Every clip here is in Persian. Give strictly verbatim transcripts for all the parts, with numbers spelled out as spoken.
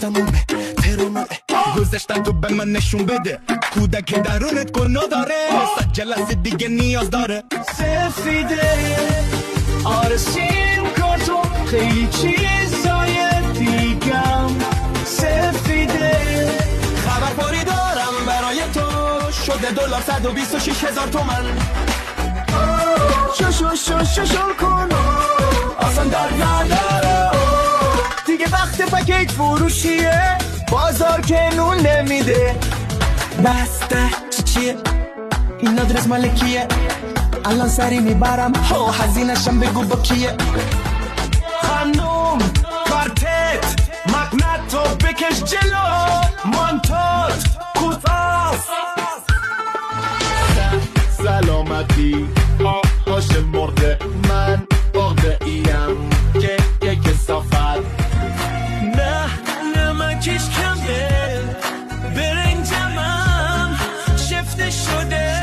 تمومه ترونه گذشتن تو به من نشون بده کودک درونت گناه داره صد جلسه دیگه نیاز داره سفیده آره سیم کارتون خیلی چیزای دیگم سفیده خبرپاری دارم برای تو شده دلار صد و بیست و شیش هزار تومن شو شو شو شو شو کن آسان در نداره دیگه وقت پکیج فروشیه بازار که نون نمیده بسته چی چیه این آدرس مالکیه الان سری میبرم ها هزینه‌شم بگو با کیه خانوم کارتت مقنعتو بکش جلو مانتوت کوتاست سلامتی آش مرده من باغده ایم که که کسافت نه نه من کش کمه برنجمم شفته شده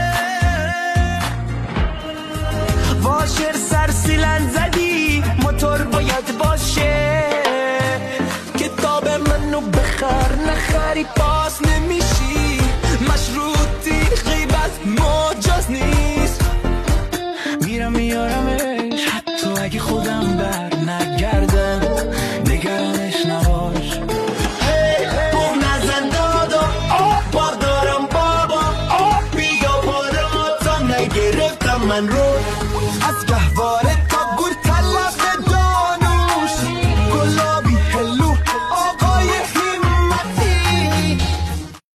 واشر سرسیلن زدی موتور باید باشه کتاب منو بخر نخری باز نمیشی مشروطی غیبت مجاز نیست میرم میارمش حتی اگه خودم بر نگردم نگرانش نباش بوم نزن دادا بار دارم بابا بیا بالا تا نگرفتم من رو از گهواره